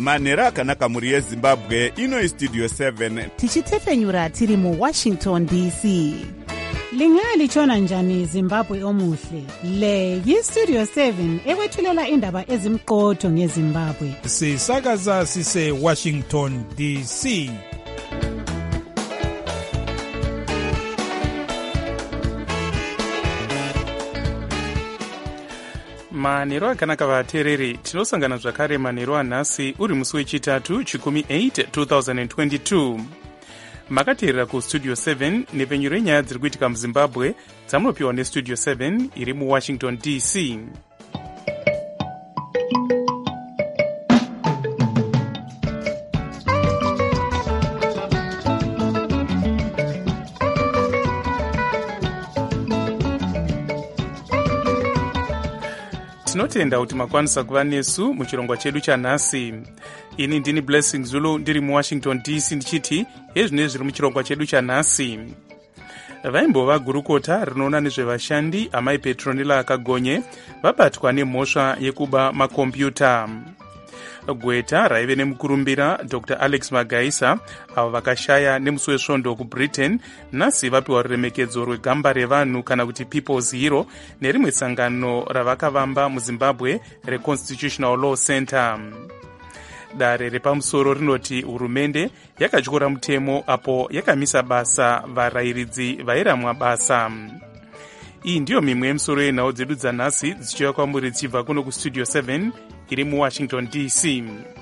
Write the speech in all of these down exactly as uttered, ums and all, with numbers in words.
manhero akanaka mhuri yezimbabwe. Ino istudio seven tichitefenyura tiri muwashington D C. Lingalitshona njani Zimbabwe omuhle? Le yistudio seven ekwethulela indaba ezimqotho ngeZimbabwe. Sisakaza sise Washington D C. manhero akanaka vateereri, tinosangana zvakare manhero anhasi uri musi wechitatu chikumi eight twenty twenty-two. Makateerera kustudio seven nepfenyuro renyaya dziri kuitika muzimbabwe dzamunopiwa nestudio seven iri muwashington D C. Tinotenda kuti makwanisa kuva nesu muchirongwa chedu chanhasi. Ini ndini Blessing Zulu ndiri muwashington D C ndichiti hezvine zviri muchirongwa chedu chanhasi. Vaimbova gurukota rinoona nezvevashandi amai Petronella Kagonye vabatwa nemhosva yekuba makombiyuta. Gweta raive nemukurumbira Doctor Alex Magaisa avo vakashaya nemusi wesvondo kuBritain nhasi vapiwa ruremekedzo rwegamba revanhu kana kuti People's Hero nerimwe sangano ravakavamba muZimbabwe reConstitutional Law Center. Dare repamusoro rinoti hurumende yakatyora mutemo apo yakamisa basa varayiridzi vairamwa basa. Iyi ndiyo mimwe yemisoro yenhau dzedu dzanhasi dzichiuya kwamuri dzichibva kuno kustudio seven iri muwashington D C.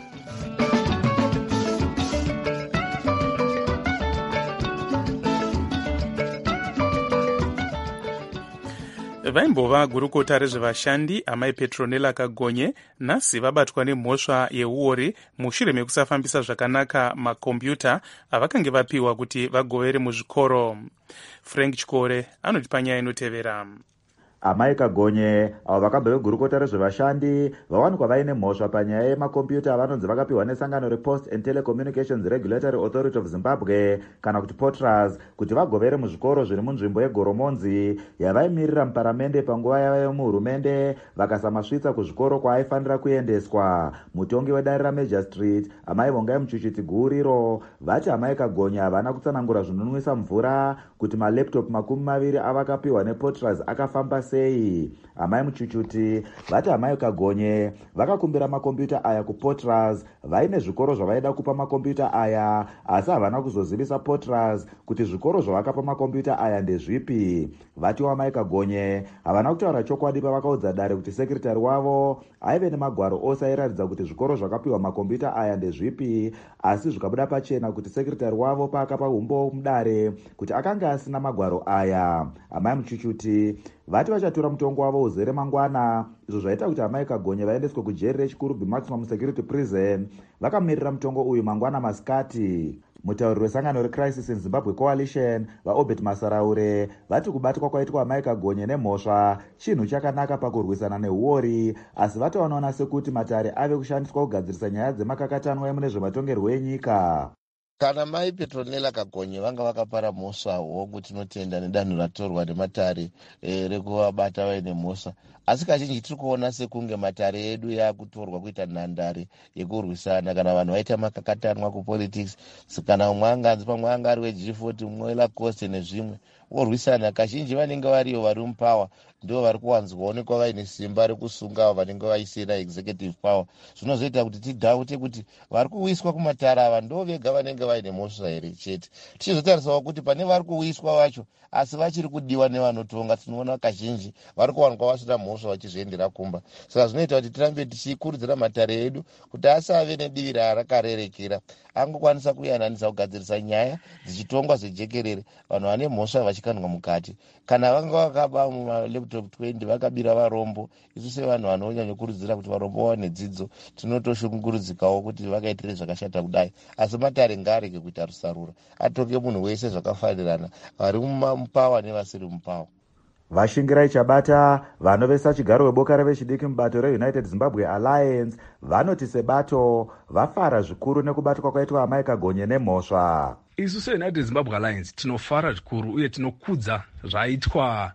Vaimbova gurukota rezvevashandi amai Petronella Kagonye nhasi vabatwa nemhosva yeuori mushure mekusafambisa zvakanaka makombiyuta avakange vapiwa kuti vagovere muzvikoro. Frank Chikore anoti panyaya inotevera. Amai Kagonye avo vakabva vegurukota rezvevashandi vawanikwa vaine mhosva panyaya yemakombiyuta avanonzi vakapiwa nesangano rePost and Telecommunications Regulatory Authority of Zimbabwe kana kuti POTRAS kuti vagovere muzvikoro zviri munzvimbo yeGoromonzi yavaimirira muparamende panguva yavo yemuhurumende vakasamasvitsa kuzvikoro kwaaifanira kuendeswa. Mutongi wedare raMajor Street amai Vongai Muchuchiti Guriro vati amai Kagonye havana kutsanangura zvinonwisa mvura kuti malaptop makumi maviri avakapiwa nePOTRAS akafamba sei. Amai Muchuchuti vati amai Kagonye vakakumbira makombiyuta aya kuPOTRAS vaine zvikoro zvavaida kupa makombiyuta aya asi havana kuzozivisa POTRAS kuti zvikoro zvavakapa makombiyuta aya ndezvipi. Vati amai Kagonye havana kutaura chokwadi pavakaudza dare kuti sekretari wavo aive nemagwaro ose airatidza kuti zvikoro zvakapiwa makombiyuta aya ndezvipi, asi zvikabuda pachena kuti sekretari wavo paakapa umbo mudare kuti akanga asina magwaro aya. Amai Muchuchuti vati vachatura mutongo wavo uzere mangwana, izvo zvaita kuti amai Kagonye vaendeswe kujeri rechikuru maximum security prison. Vakamirira mutongo uyu mangwana masikati. Mutauri wesangano reCrisis in Zimbabwe Coalition vaObert Masaraure vati kubatwa kwaitwa amai Kagonye nemhosva chinhu chakanaka pakurwisana neuori, asi vataonaona sekuti matare ave kushandiswa kugadzirisa nyaya dzemakakatanwa emune zvematongerwo enyika. Kana mai Petronella Kagonye vanga vakapara mhosva hongu tinotenda nedanho ratorwa nematare e, rekuvabata vaine mhosva, asi kazhinji tiri kuona sekunge matare edu yakutorwa kuita nhandare yekurwisana kana vanhu vaita makakatanwa kupolitics, kana umwe anganzi pamwe anga ari weG forty mumwe weLacoste nezvimwe vorwisana. Kazhinji vanenge variyo vari mupower ndo vari kuwanzwaonekwa vaine simba rekusunga avo vanenge vaisina executive power. Zvinozoita kuti tidhaute kuti vari kuwiswa kumatare ava ndo vega vanenge vaine mhosva here chete, tichizotarisawo kuti pane vari kuwiswa vacho asi vachiri kudiwa nevanotonga tinoona kazhinji vari kuwanikwa vasina mhosva vachizoendera kumba. Saka zvinoita kuti tirambe tichikurudzira matare edu kuti asave nedivi rarakarerekera, angokwanisa kuyananisa kugadzirisa nyaya dzichitongwa zvejekerere, vanhu vane mhosva vachikandwa mukati. Kana vanga vakaba mumalaptop twenty vakabira varombo, isu sevanhu vanonyanya kurudzira kuti varombo vawane dzidzo tinotoshungurudzikawo kuti vakaitire zvakashata kudai, asi matare ngaarege kuita rusarura, atoke munhu wese zvakafanirana, vari mupawa nevasiri mupawa. Vashingirai Chabata vanovesa chigaro weboka revechidiki mubato reUnited Zimbabwe Alliance vanoti sebato vafara zvikuru nekubatwa kwaitwa amai Kagonye nemhosva. Isu seUnited Zimbabwe Alliance tinofara zvikuru uye tinokudza zvaitwa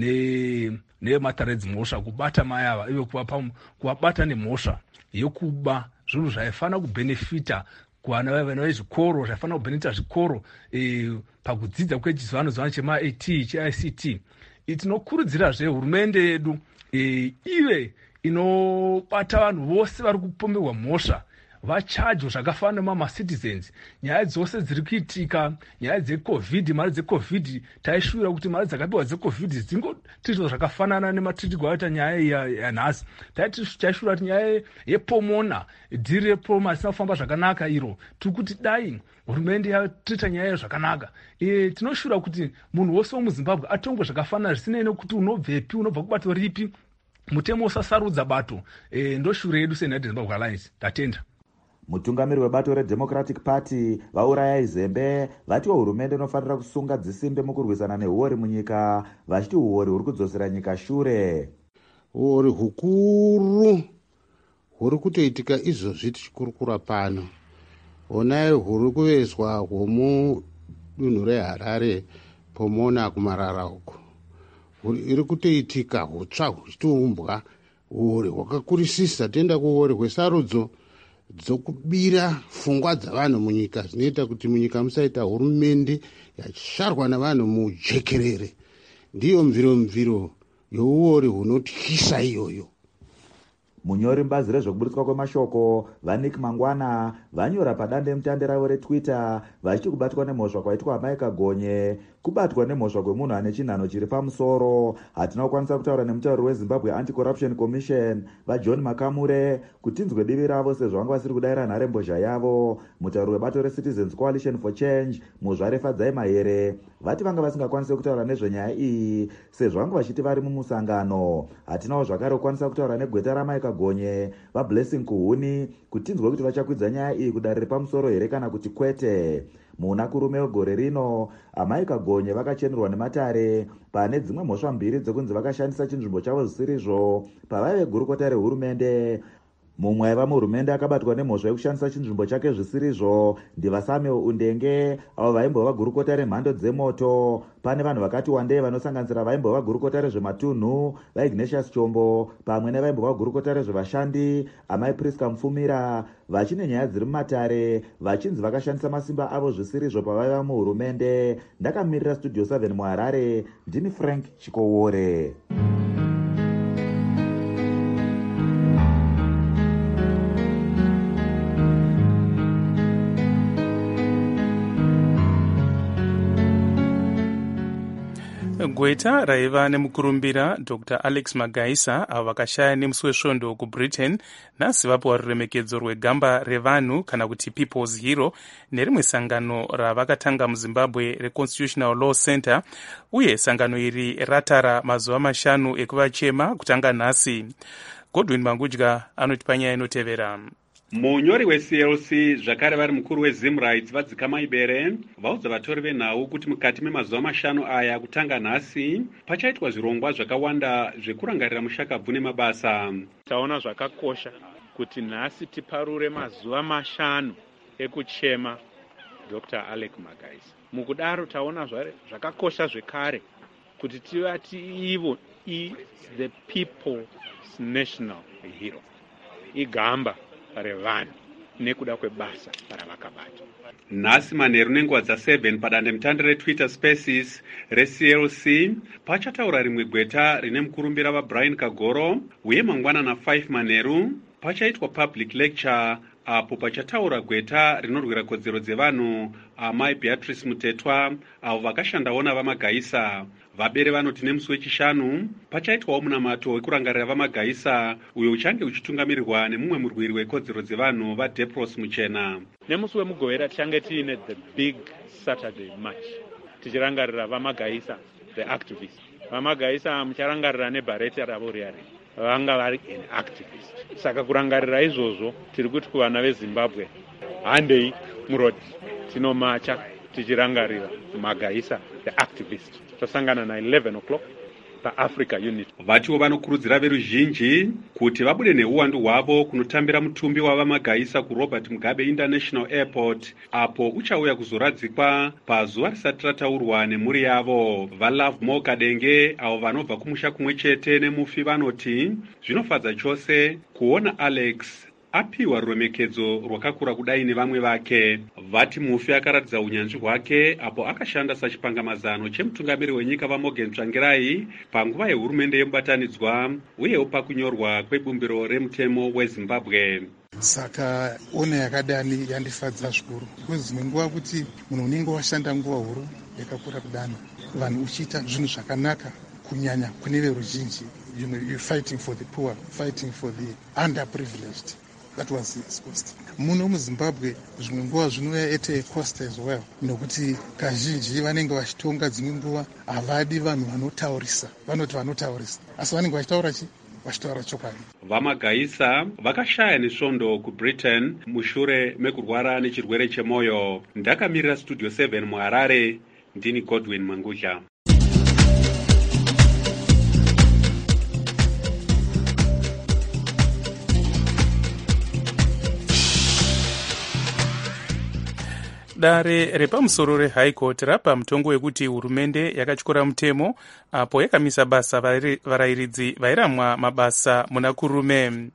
ne nematare dzimhosva kubata mai ava ive kuvabata nemhosva yokuba zvinhu zvaifanira kubhenefita kuvana vavana vezvikoro, zvaifanira kubhenefita zvikoro e, pakudzidza kwechizvano-zvano chema-A T che-I C T. Tinokurudzirazve hurumende yedu e, ive inobata vanhu vose vari kupomerwa mhosva, vachajwa zvakafanana mamacitizens. Nyaya dzose dziri kuitika, nyaya dzecovid, mari dzecovid, taishuvira kuti mari dzakapiwa dzecovid dzingotiitwa zvakafanana nematiitirwo aita nyaya yanhasi. Taishuvira kuti nyaya yepomona dhirepo masina kufamba zvakanaka iro, tiri kuti dai hurumende yatiita nyaya zvakanaka. E, tinoshuvira kuti munhu wose wemuzimbabwe atongwe zvakafanana zvisinei nekuti unobvepi, unobva kubato ripi, mutemo usasarudza bato. E, ndoshure yedu seUnited Zimbabwe Alliance. Tatenda. Mutungamiri webato reDemocratic Party vaurayai Zembe vati hurumende inofanira kusunga dzisimbe mukurwisana nehuori munyika, vachiti huori huri kudzosera nyika shure. Huori hukuru huri kutoitika izvozvi tichikurukura pano. Honai huri kuvezwa hwomudunhu reHarare Pomona kumarara uko. Iri kutoitika hutsva huchitiumbwa, huori hwakakurisisa. Tenda kuhuori hwesarudzo dzokubira pfungwa dzavanhu munyika, zvinoita kuti munyika musaita hurumende yachisharwa navanhu mujekerere. Ndiyo mviro mviro youori hunotyisa iyoyo. Munyori mbazi rezvekuburitswa kwemashoko vaNick Mangwana vanyora padande mutande ravo reTwitter vachiti kubatwa nemhosva kwaitwa amai Kagonye, kubatwa nemhosva kwemunhu ane chinhano chiri pamusoro. Hatina kukwanisa kutaura nemutauri weZimbabwe Anti-Corruption Commission vaJohn Makamure kuti tinzwe divi ravo sezvo vanga vasiri kudayira nharembozha yavo. Mutauri webato reCitizens Coalition for Change Muzvare Fadzai Mahere vati vanga vasingakwanisi kutaura nezvenyaya iyi sezvo vanga vachiti vari mumusangano. Hatinawo zvakare kukwanisa kutaura negweta ramai Kagonye vaBlessing Kuhuni kuti tinzwe kuti vachakwidza nyaya iyi kudare repamusoro here kana kuti kwete. Muna kurume wegore rino amai Kagonye vakachenerwa nematare pane dzimwe mhosva mbiri dzekunzi vakashandisa chinzvimbo chavo zvisirizvo pavaive gurukota rehurumende. Mumwe vamhurumende akabatwa nemhosva yekushandisa chinzvimbo chake zvisirizvo ndivaSamuel Undenge avo vaimbova gurukota remhando dzemoto. Pane vanhu vakati wandei vanosanganisira vaimbova gurukota rezvematunhu vaIgnatius Chombo pamwe nevaimbova gurukota rezvevashandi amai Priska Mufumira vachine nyaya dziri mumatare vachinzi vakashandisa masimba avo zvisirizvo pavaiva muhurumende. Ndakamirira Studio seven muHarare, ndini Frank Chikowore. Gweta raiva nemukurumbira Doctor Alex Magaisa avo vakashaya nemusi wesvondo kuBritain nhasi vapiwa ruremekedzo rwegamba revanhu kana kuti People's Hero nerimwe sangano ravakatanga muZimbabwe reConstitutional Law Center, uye sangano iri ratara mazuva mashanu ekuvachema kutanga nhasi. Godwin Mangudya anoti panyaya inotevera. Munyori weC L C zvakare vari mukuru weZimrights vadzikama ibere vaudza vatori venhau kuti mukati memazuva mashanu aya kutanga nhasi pachaitwa zvirongwa zvakawanda zvekurangarira mushakabvu nemabasa. Taona zvakakosha kuti nhasi tiparure mazuva mashanu ekuchema Doctor Alex Magaisa. Mukudaro taona zvakakosha zvekare kuti tivati ivo is the people's national hero, igamba revanhu nekuda kwebasa ravakabata. Nhasi manheru nenguva dzaseven padande mutande reTwitter Spaces reC L C pachataura rimwe gweta rine mukurumbira vaBrian Kagoro, uye mangwanana five manheru pachaitwa public lecture apo pachataura gweta rinorwira kodzero dzevanhu amai Beatrice Mutetwa avo vakashandawo navaMagaisa. Vabere vanoti nemusi wechishanu pachaitwawo munamato wekurangarira vaMagaisa uyo uchange uchitungamirirwa nemumwe murwiri wekodzero dzevanhu vaDepros Muchena. Nemusi wemugovera tichange tiine the big Saturday march tichirangarira vaMagaisa the activists. VaMagaisa mucharangarira neBhareti ravo riari vanga vari an activist. Saka kurangarira izvozvo tiri kuti kuvana veZimbabwe handei murodi tinomacha tichirangarira Magaisa the activist. Tasangana na eleven o'clock paAfrica Unit. Vatiwo vanokurudzira veruzhinji kuti vabude neuwandu hwavo kunotambira mutumbi wavaMagaisa kuRobert Mugabe International Airport apo uchauya kuzoradzikwa pazuva risati rataurwa nemhuri yavo. VaLove More Kadenge avo vanobva kumusha kumwe chete nemufi vanoti zvinofadza chose kuona Alex apiwa ruremekedzo rwakakura kudai nevamwe vake. Vati Mufi akaratidza unyanzvi hwake apo akashanda sachipangamazano chemutungamiri wenyika vaMorgan Tsvangirai panguva yehurumende yemubatanidzwa uyewo pakunyorwa kwebumbiro remutemo weZimbabwe. Saka ona yakadani yandifadza zvikuru because dzimwe nguva kuti munhu unenge washanda nguva huru yakakura kudana vanhu uchiita zvinhu zvakanaka kunyanya kune veruzhinji, you know, you're fighting for the poor, fighting for the underprivileged. That was his cost. Muno muZimbabwe zvimwe nguva zvinouya at a cost as well, nokuti kazhinji vanenge vachitonga dzimwe nguva havadi vanhu vanotaurisa, vanoti vanotaurisa asi vanenge vachitaura chi vachitaura chokwadi. VaMagaisa vakashaya nesvondo kuBritain mushure mekurwara nechirwere chemwoyo. Ndakamirira Studio seven muHarare, ndini Godwin Mangudla. Dare repamusoro reHigh Court rapa mutongo wekuti hurumende yakatyora mutemo apo yakamisa basa varayiridzi vairamwa mabasa muna kurume.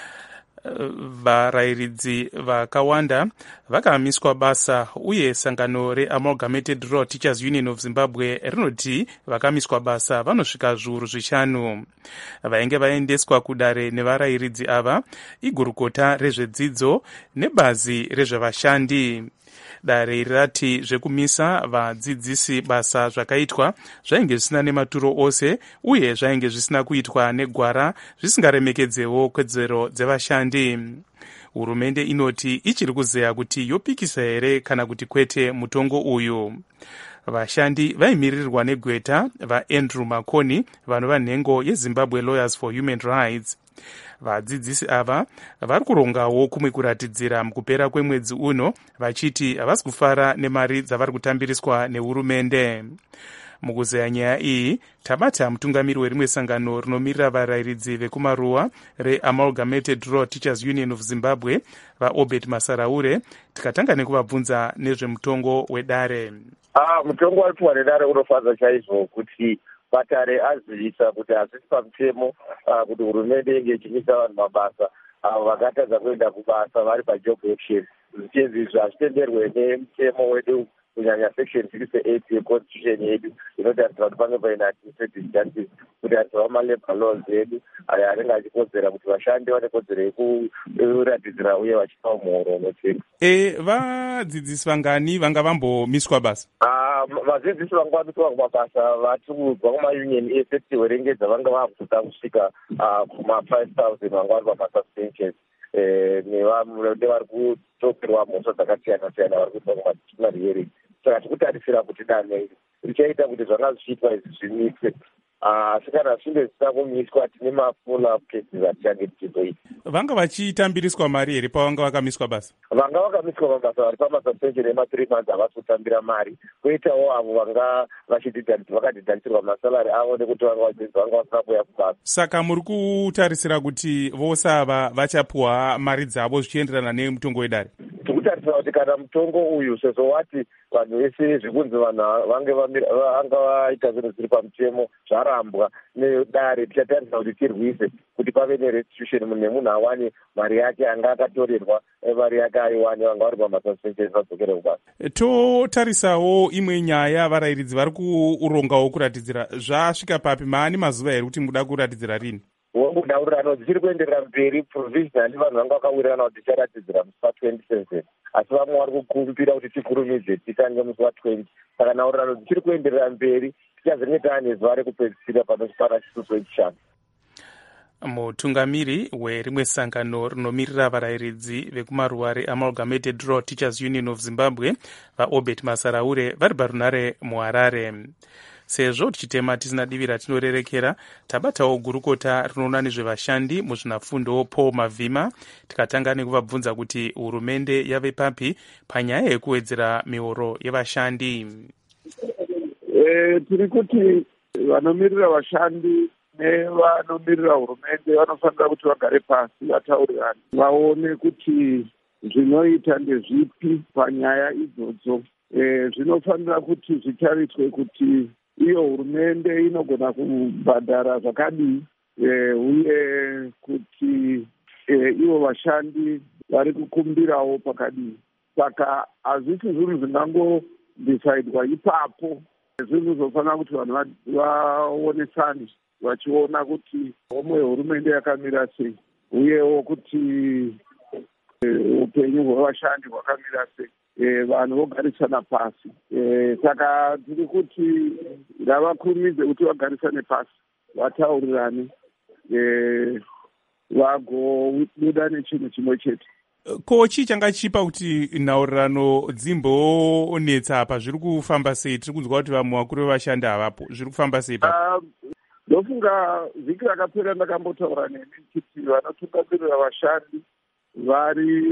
Varayiridzi vakawanda vakamiswa basa uye sangano reAmalgamated Rural Teachers Union of Zimbabwe rinoti vakamiswa basa vanosvika zviuru zvishanu. Vainge vaendeswa kudare nevarayiridzi ava igurukota rezvedzidzo nebazi rezvevashandi. Dare rati zvekumisa vadzidzisi basa zvakaitwa zvainge zvisina nematuro ose uye zvainge zvisina kuitwa negwara zvisingaremekedzewo kodzero dzevashandi. Hurumende inoti ichiri kuzeya kuti yopikisa here kana kuti kwete mutongo uyu. Vashandi vaimirirwa negweta vaAndrew Makoni vanova nhengo yeZimbabwe Lawyers for Human Rights. Vadzidzisi ava vari kurongawo kumwe kuratidzira mukupera kwemwedzi uno vachiti havasi kufara nemari dzavari kutambiriswa nehurumende. Mukuzeya nyaya iyi tabata mutungamiri werimwe sangano rinomirira varayiridzi vekumaruwa reAmalgamated Rural Teachers Union of Zimbabwe vaObert Masaraure tikatanga nekuvabvunza nezvemutongo wedare. Ah, mutongo waipiwa nedare unofadza chaizvo kuti Patare azivisa kuti hazvisi pamutemo uh, kuti hurumende inge ichimisa vanhu mabasa avo uh, vakatadza kuenda kubasa vari pajob action. Zvichezvi izvi hazvitenderwe nemutemo wedu kunyanya section sixty-eight yeconstitution yedu inotarisira kuti pange paina administrative justice, kutarisirawo malabour laws edu ayo anenge achikodzera kuti vashandi vane kodzero yekuratidzira uye vachipawo muhoro unotenga. E, vadzidzisi vangani vanga vambomiswa basa? Vadzidzisi vanga vamiswa kumabasa vatiudzwa kumaunion ese kuti werengedza vanga vakuda kusvika kuma five thousand vanga vari pamasuspensions nevari kutokerwa mhosva dzakasiyana siyana vari kuitwa kumadisciplinary hearing. Saka tikutarisira kuti danho richaita kuti zvanga zvichiitwa izvi zvimiswe. Asi kana zvichinge zvisina kumiswa tine mafollow-up cases atichange tichizoita. Vanga vachitambiriswa mari here pavanga vakamiswa basa? Vanga vakamiswa mabasa vari pamasuspension ema-three months havasi kutambira mari. Koitawo avo vanga vakadhidhanisirwa masalari avo nekuti vanga vadzidzi vanga vasina kuuya kubasa. Saka muri kutarisira kuti vose ava vachapuwa mari dzavo zvichienderana nemutongo wedare? Tikutarisira kuti kana mutongo uyu sezvo wati vanhu vese zvikunzi vanhu vange vanga vaita zvinhu zviri pamutemo zvarambwa nedare, tichatarisa kuti tirwise kuti pave nerestitution nemunhu awane mari yake anga akatorerwa mari yake aiwane vanga vari pamasuspension vadzokere kubasa. Totarisawo imwe nyaya varayiridzi vari kurongawo kuratidzira zvasvika papi? Maani mazuva here kuti muda kuratidzira rini? Wongodaurirano dzichiri kuenderera mberi provisionally vanhu vanga vakawirirana kuti ticharatidzira musi wa-twenty-seven asi vamwe vari kukumbira kuti tikurumidze titange musi wa-twenty. Saka nhaurirano dzichiri kuenderera mberi tichazenge taane zuva rekupedzisira panosvipana chituso echishanu. Mutungamiri werimwe sangano rinomirira varayiridzi vekumaruwa reAmalgamated Rural Teachers Union of Zimbabwe vaObert Masaraure vari parunare muHarare. Sezvo tichitema tisina divi ratinorerekera, tabatawo gurukota rinoona nezvevashandi muzvinafundo Paul Mavhima tikatanga nekuvabvunza kuti hurumende yave papi panyaya yekuwedzera mihoro yevashandi. E, tiri kuti vanomirira vashandi nevanomirira hurumende vanofanira kuti vagare pasi vataurirane vaone kuti zvinoita ndezvipi panyaya idzodzo. E, zvinofanira kuti zvitariswe kuti iyo hurumende inogona kubhadhara zvakadii e, uye kuti e, ivo vashandi vari kukumbirawo pakadii. Saka hazvisi zvinhu zvingangodhisaidwa ipapo, zvinhu zvofanira kuti vanhu vaonesane vachiona kuti omwe hurumende yakamira sei, uyewo kuti upenyu hwevashandi hwakamira sei. E, vanhu vogarisana pasi. E, saka tiri kuti ngavakurumidze kuti vagarisane pasi, vataurirane, e, vagobuda nechinhu chimwe chete. Ko chii changa chipa kuti nhaurirano dzimbonetsa apa? Zviri kufamba sei? Tiri kunzwa kuti vamwe vakuru vevashandi havapo. Zviri kufamba sei pa? Ndofunga vhiki rakapera ndakambotaura nemi kuti vanotungamirira vashandi vari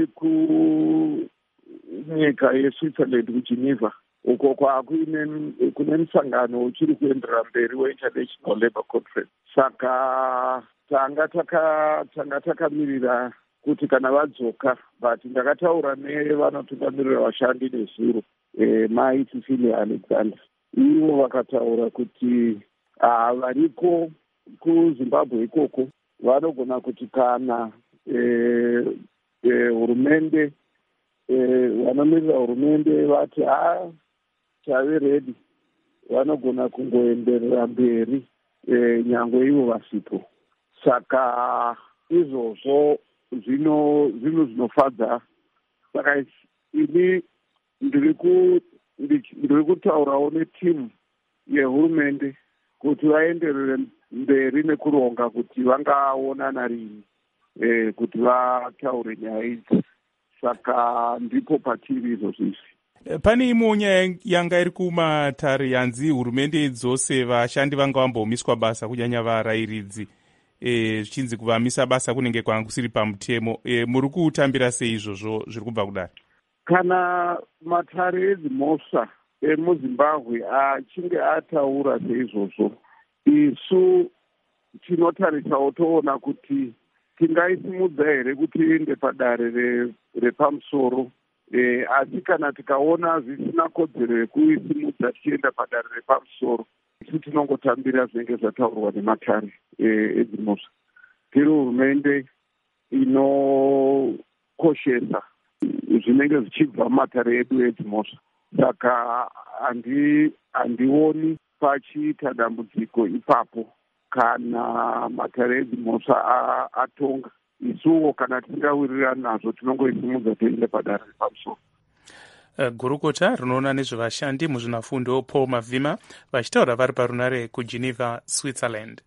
kunyika yeSwitzerland kuGeneva, uko kwakuine kune musangano uchiri kuenderera mberi weInternational Labour Conference. Saka tanga taka tanga takamirira kuti kana vadzoka, but ndakataura nevanotungamirira vashandi nezuro, e, mai Cecilia Alexander. Ivo vakataura kuti ah, variko kuZimbabwe ikoko vanogona kuti kana eh, eh, hurumende eh, vanomirira hurumende vati ha chave redi, vanogona kungoenderera mberi eh, nyangwe ivo vasipo. Saka izvozvo zvino zvinhu zvinofadza. Saka ini ndiri kutaurawo netimu yehurumende kuti vaenderere mberi nekuronga kuti vangaonana rini, e, kuti vataure nyaya idzi. Saka ndipo patiri izvozvizvi. Pane imwe nyaya yanga iri kumatare yanzi hurumende dzose vashandi vanga vambomiswa basa, kunyanya varayiridzi, e, zvichinzi kuvamisa basa kunenge kwanga kusiri pamutemo. E, muri kutambira sei izvozvo zviri kubva kudai? Kana matare edzimhosva emuZimbabwe achinge ataura seizvozvo, isu tinotarisawo toona kuti tingaisimudza here kuti iende padare repamusoro, e, asi kana tikaona zvisina kodzero yekuisimudza tichienda padare repamusoro, isu tinongotambira zvinenge zvataurwa nematare edzimhosva. Tiri hurumende inokoshesa zvinenge zvichibva mumatare edu edzimhosva. Saka handioni pachiita dambudziko ipapo kana matare edzimhosva atonga. Isuwo kana tisingawirirani nazvo tinongoisimudza toende padare repamusoro. Uh, gurukota rinoona nezvevashandi muzvinafundo Paul Mavhima vachitaura vari parunare kuGeneva, Switzerland.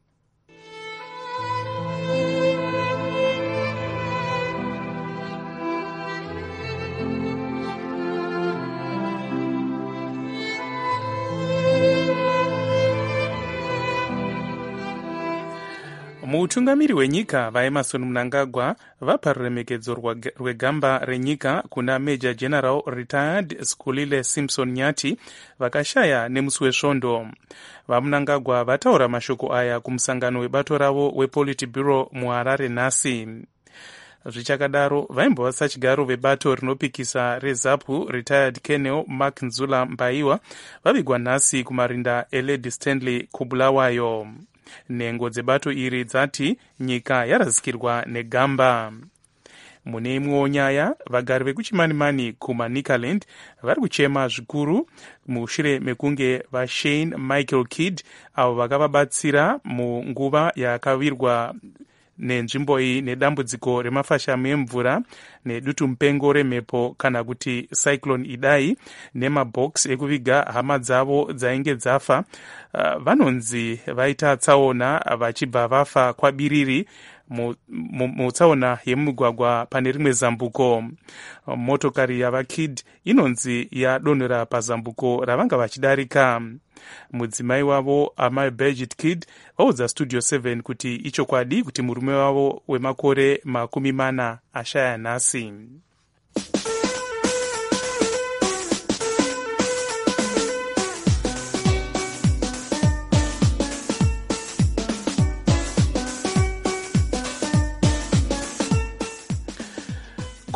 Mutungamiri wenyika vaEmmerson Mnangagwa vapa ruremekedzo rwegamba renyika kuna Major General Retired Skulile Simpson Nyati vakashaya nemusi wesvondo. VaMnangagwa vataura mashoko aya kumusangano webato ravo wePolitburo muHarare nhasi. Zvichakadaro vaimbova sachigaro vebato rinopikisa reZAPU Retired Colonel Mark Nzula Mbaiwa vavigwa nhasi kumarinda eLady Stanley Kubulawayo. Nhengo dzebato iri dzati nyika yarazikirwa negamba. Mune imwewo nyaya, vagari vekuchimanimani kumaNicaland vari kuchema zvikuru mushure mekunge vaShane Michael Kidd avo vakavabatsira munguva yakavirwa nenzvimbo iyi nedambudziko remafashamu emvura nedutu mupengo remhepo kana kuti cyclone Idai nemabox ekuviga hama dzavo dzainge dzafa. Uh, vanonzi vaita tsaona vachibva vafa kwabiriri mutsaona yemumugwagwa pane rimwe zambuko. Motokari yavaKid inonzi yadonhera pazambuko ravanga vachidarika. Mudzimai wavo amai Birgit Kidd vaudza Studio seven kuti ichokwadi kuti murume wavo wemakore makumi mana ashaya nhasi.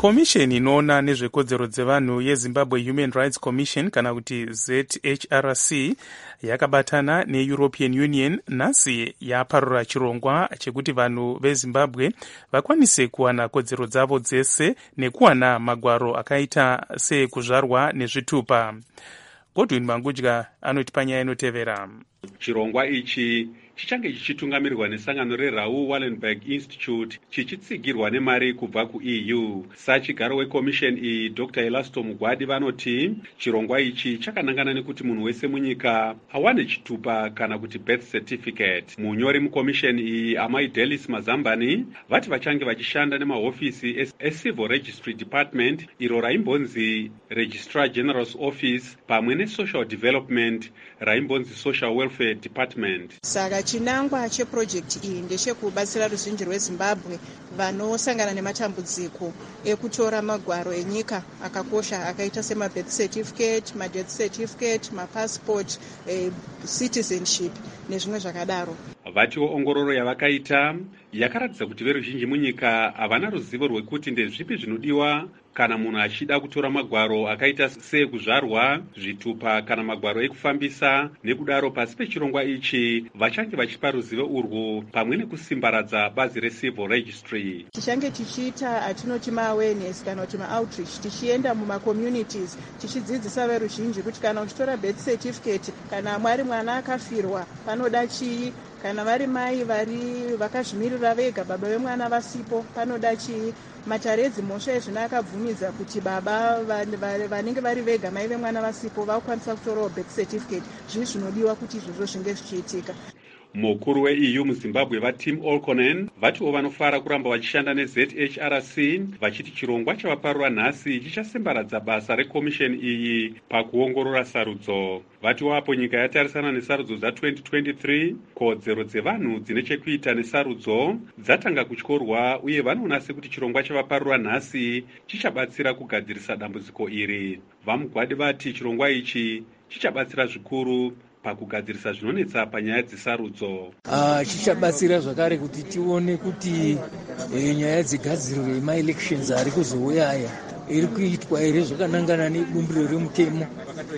komisheni inoona nezvekodzero dzevanhu yezimbabwe human rights commission kana kuti Z H R C yakabatana neeuropean union nhasi yaparura chirongwa chekuti vanhu vezimbabwe vakwanise kuwana kodzero dzavo dzese nekuwana magwaro akaita sekuzvarwa nezvitupa. Godwin Mangudya anoti panyaya inotevera. Chirongwa ichi chichange chichitungamirirwa nesangano reRaoul Wallenberg Institute chichitsigirwa nemari kubva kuE U. Sachigaro wekomisheni iyi Doctor Elasto Mugwadi vanoti chirongwa ichi chakanangana nekuti munhu wese munyika awane chitupa kana kuti birth certificate. Munyori mukomisheni iyi Amai Delis Mazambani vati vachange vachishanda nemahofisi eCivil Registry Department iro raimbonzi Registrar General's Office pamwe neSocial Development raimbonzi Social Welfare Department. Saka chinangwa cheproject iyi ndechekubatsira ruzhinji rweZimbabwe vanosangana nematambudziko ekutora magwaro enyika akakosha akaita sema birth certificate, ma death certificate, ma passport, eh, citizenship nezvimwe zvakadaro. Vatiwo ongororo yavakaita yakaratidza kuti veruzhinji munyika havana ruzivo rwekuti ndezvipi zvinodiwa kana munhu achida kutora magwaro akaita sekuzvarwa, zvitupa kana magwaro ekufambisa. Nekudaro pasi pechirongwa ichi vachange vachipa ruzivo urwu pamwe nekusimbaradza bazi reCivil Registry. Tichange tichiita atinoti ma-awareness kana kuti ma-outreach tichienda muma-communities tichidzidzisa veruzhinji kuti kana uchitora birth certificate kana mwari mwana akafirwa panoda chii, kana vari mai vari vakazvimirira vega baba vemwana vasipo panoda chii. Matare edzimhosva ezvino akabvumidza kuti baba vanenge vari vega mai vemwana vasipo vakwanisa kutorawo birth certificate. Zvii zvinodiwa kuti izvozvo zvinge zvichiitika. Mukuru weE U muZimbabwe vaTim Olkonen vatiwo vanofara kuramba vachishanda neZ H R C vachiti chirongwa chavaparura nhasi chichasimbaradza basa rekomisheni iyi pakuongorora sarudzo. Vatiwo apo nyika yatarisana nesarudzo dza-twenty twenty-three kodzero dzevanhu dzine chekuita nesarudzo dzatanga kutyorwa uye vanoona sekuti chirongwa chavaparura nhasi chichabatsira kugadzirisa dambudziko iri. Vamugwadi vati chirongwa ichi chichabatsira zvikuru pakugadzirisa zvinonetsa panyaya dzesarudzo. Ah, chichabatsira zvakare kuti tione kuti e, nyaya dzegadziriro yema-elections ari kuzouya aya iri kuitwa ere zvakanangana nebumbiro remutemo.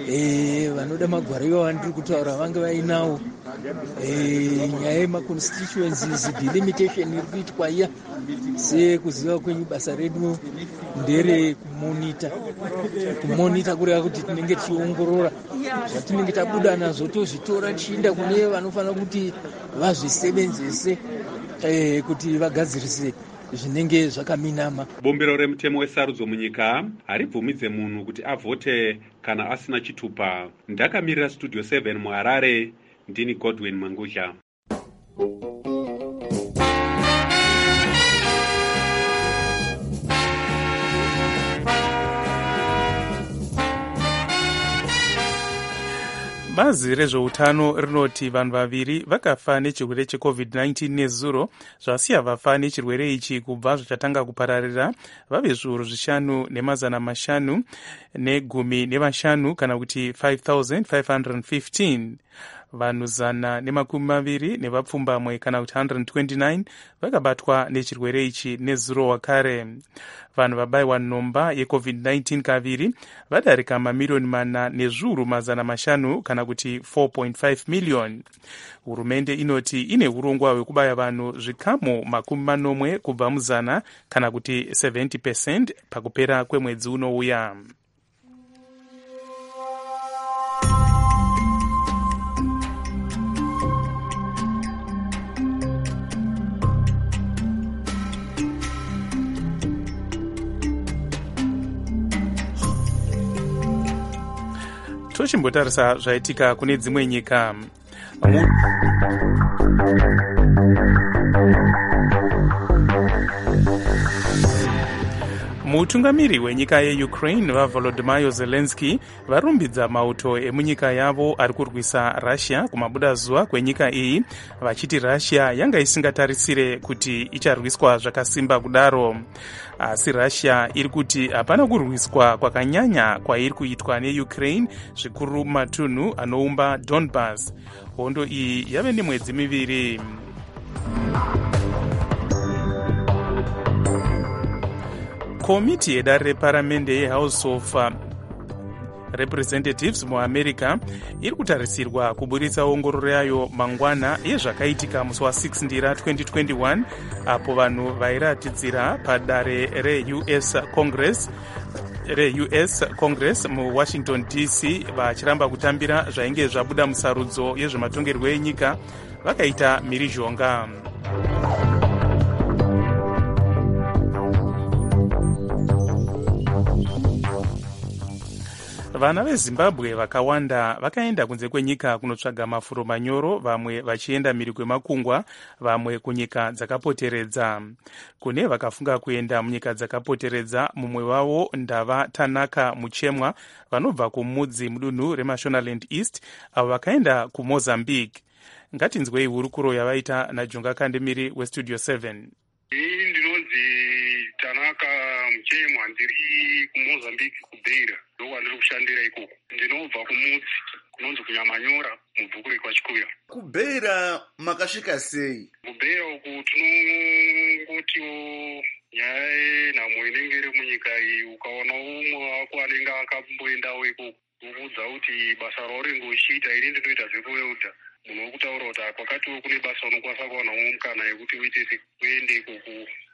E, vanoda magwaro iwawa ndiri kutaura vange vainawo. E, nyaya yema-constituencies delimitation iri kuitwa iya sekuziva kwenyu basa redu ndere kumonita kumonita kureva kuti tinenge tichiongorora zvatinenge tabuda nazvo tozvitora tichiinda kune vanofanira kuti vazvisebenzese eh, kuti vagadzirise zvinenge zvakaminama. Bumbiro remutemo wesarudzo munyika haribvumidze munhu kuti avhote kana asina chitupa. Ndakamirira Studio seven muHarare, ndini Godwin Mangudya. Bazi rezveutano rinoti vanhu vaviri vakafa nechirwere checovid nineteen nezuro zvasiya vafa nechirwere ichi kubva zvichatanga kupararira vave zviuru zvishanu nemazana mashanu negumi nevashanu kana kuti five thousand five hundred fifteen. Vanhu zana nemakumi maviri nevapfumbamwe kana kuti one hundred twenty-nine vakabatwa nechirwere ichi nezuro wakare. Vanhu vabayiwa nhomba yecovid nineteen kaviri vadarika mamiliyoni mana nezviuru mazana mashanu kana kuti four point five million. Hurumende inoti ine urongwa hwekubaya vanhu zvikamu makumi manomwe kubva muzana kana kuti seventy percent pakupera kwemwedzi unouya. Tochimbotarisa zvaitika kune dzimwe nyika. Mu... Mutungamiri wenyika yeUkraine vaVolodymyr Zelensky varumbidza mauto emunyika yavo ari kurwisa Russia kumabuda zuva kwenyika iyi vachiti Russia yanga isingatarisire kuti icharwiswa zvakasimba kudaro. Asi Russia iri kuti hapana kurwiswa kwakanyanya kwairi kuitwa neUkraine zvikuru matunhu anoumba Donbas. Hondo iyi yave nemwedzi miviri. komiti yedare reparamende yehouse of uh, representatives muamerica iri kutarisirwa kuburitsa ongororo yayo mangwana yezvakaitika musi wa6 ndira twenty twenty-one apo vanhu vairatidzira padare re-U S Congress re-U S Congress muwashington D C vachiramba kutambira zvainge zvabuda musarudzo yezvematongerwo enyika vakaita mhirizhonga. Vana veZimbabwe vakawanda vakaenda kunze kwenyika kunotsvaga mafuro manyoro, vamwe vachienda mhiri kwemakungwa, vamwe kunyika dzakapoteredza. Kune vakafunga kuenda munyika dzakapoteredza, mumwe wavo ndava Tanaka Muchemwa vanobva kumudzi mudunhu reMashonaland East, avo vakaenda kuMozambique. Ngatinzwei hurukuro yavaita naJunga Kandemiri weStudio seven. Ini ndinonzi Tanaka Muchemwa, ndiri kuMozambique kuBeira, ndokwandiri kushandira ikoko. Ndinobva kumudzi kunonzi kuNyamanyora mubvukure kwaChikuya. kuBeira makasvika sei? kuBeira uku tinongotiwo nyaya yenhamo inenge iri munyika iyi, ukaona umwe wako anenge akamboendawo ikoko kuudza kuti basa rauringe uchiita ini ndinoita zvekuweudha, munhu wokutaura kuti kwakatiwo kune basa unokwanisa kuwanawo mukana yekuti uite uende ikoko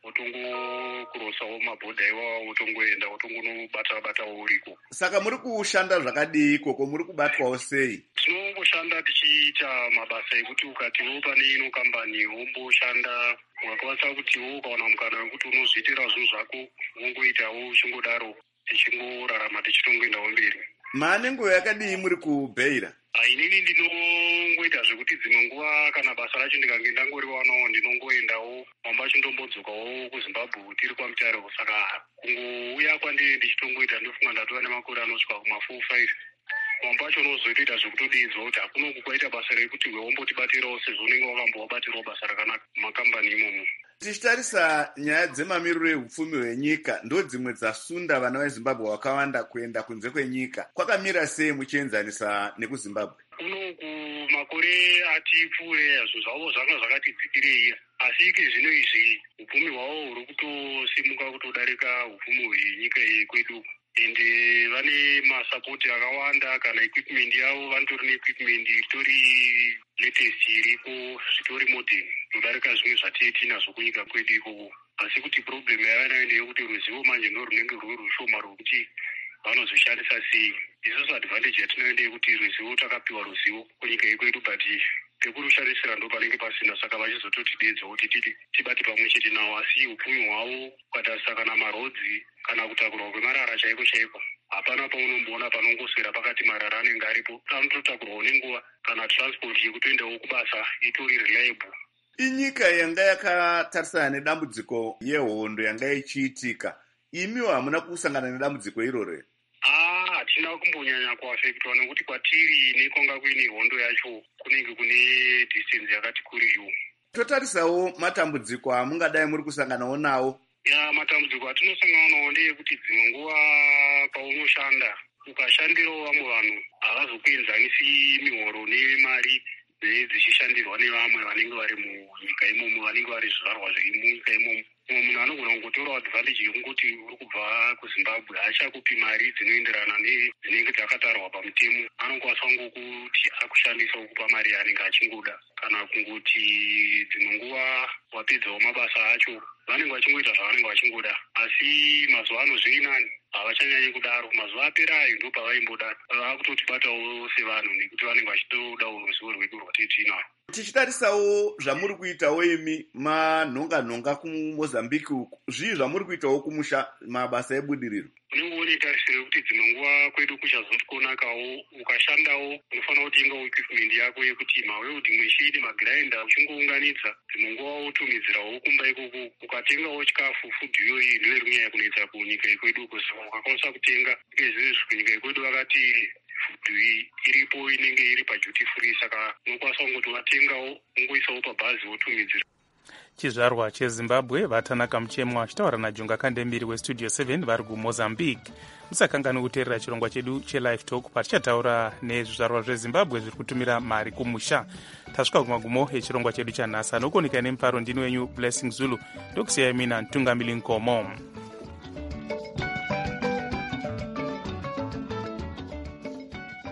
wotongokurosawo mabhodha iwawo wotongoenda wotongonobata-batawo uriko. Saka muri kushanda zvakadii ikoko, muri kubatwawo sei? Tinongoshanda tichiita mabasa ekuti ukatiwo pane ino kambani womboshanda, ukakwanisa kutiwo ukawana mukana wekuti unozviitira zvinhu zvako wongoitawo uchingodaro tichingorarama tichitongoendawo mberi. Maane nguva yakadii muri kuBeira? Inini ndinongoita zvekuti dzimwe nguva kana basa racho ndikange ndangoriwanawo ndinongoendawo mamba chindombodzokawo kuZimbabwe tiri kwamutare. Saka kungouya kwandiri ndichitongoita ndofunga ndatova nemakore anosvika kuma four five. Mamba acho unozotoita zvekutodidzwa kuti hakuno kukwaita basa rekuti wombotibatirawo sezvo unenge wakambowabatirawo basa rakanaka mumakambani imomo. Tichitarisa nyaya dzemamiriro ehupfumi hwenyika, ndo dzimwe dzasunda vana veZimbabwe vakawanda kuenda kunze kwenyika. Kwakamira sei muchienzanisa nekuZimbabwe? Kunoku makore ati pfuure zvinhu zvavo zvanga zvakati dzikirei, asi ike zvino izvi upfumi hwavo huri kutosimuka kutodarika hupfumi hwenyika iyi kwedu. Ende vane masapoti akawanda, kana equipment yavo vanotori neequipment itori latest iriko, zvitori modern kudarika zvimwe zvatietinazvo kunyika kwedu ikoko. Asi kuti problem yavanayo ndeyekuti ruzivo manje ndo runenge ruri rushoma rwekuti vanozoshandisa sei. Isusu advantage yatinoyo ndeyekuti ruzivo takapiwa ruzivo kunyika ikwedu, but pekurushandisira ndo panenge pasina, saka vachizototidedza kuti titi tibate pamwe chete nawo. Asi upfumi hwavo ukatarisa kana marodzi kana kutakurwa kwemarara chaiko chaiko, hapana paunomboona panongoswera pakati marara anenge aripo. Anototakurwawo nenguva, kana transport yekutoendawo kubasa itori reliable. Inyika yanga yakatarisana nedambudziko yehondo yanga ichiitika, imiwo hamuna kusangana nedambudziko iroro? Ah, hatina kumbonyanya kuafektwa nekuti kwatiri nekonga kuine hondo yacho kunenge kune distance yakati kuriwo. Totarisawo matambudziko amungadai muri kusanganawo nawo. Ya, matambudziko atinosangana nawo ndeyekuti dzimwe nguva paunoshanda ukashandirawo vamwe vanhu havazokuenzanisi mihoro nemari dzichishandirwa nevamwe vanenge vari munyika imomo, vanenge vari zvizvarwa zvemunyika imomo. Mumwe munhu anogona kungotorawo advantage yekungoti uri kubva kuZimbabwe hachakupi mari dzinoenderana nedzinenge dzakatarwa pamutemo, anokwanisa ngokuti akushandisa kukupa mari yaanenge achingoda, kana kungoti dzimwe nguva wapedzawo mabasa acho vanenge vachingoita zvavanenge vachingoda. Asi mazuva ano zveinani havachanyanyi kudaro, mazuva aperayo ndo pavaimbodaro, vakutotibatawo sevanhu nekuti vanenge vachitodawo ruzivo rwedu rwatitinaro. Tichitarisawo zvamuri kuitawo imi manhonga-nhonga kuMozambique uku, zvii zvamuri kuitawo kumusha mabasa ebudiriro? Unenge une tarisiro yekuti dzimwe nguva kwedu kuchazokonakawo, ukashandawo unofanira kutengawo equipment yako yekuti mawelding machine, magrinder uchingounganidza, dzimwe nguva wotumidzirawo kumba ikoko. Ukatengawo chikafu, food iyoyi ndiyo iri kunyanya kunetsa kunyika ikwedu, saka ukakwanisa kutenga izvezvi kunyika ikwedu vakati food iripo inenge iri paduty free, saka unokwanisa kungoti watengawo ungoisawo pabhazi wotumidzira. Chizvarwa cheZimbabwe vaTanaka Muchemwa achitaura naJunga Kandemiri weStudio seven vari kuMozambique. Musakangani kuteerera chirongwa chedu cheLive Talk patichataura nezvizvarwa zveZimbabwe zviri kutumira mari kumusha. Tasvika kumagumo echirongwa chedu chanhasi. Anokoneka nemufaro ndini wenyu Blessing Zulu, ndokusiyai mina Ntungamili Nkomo.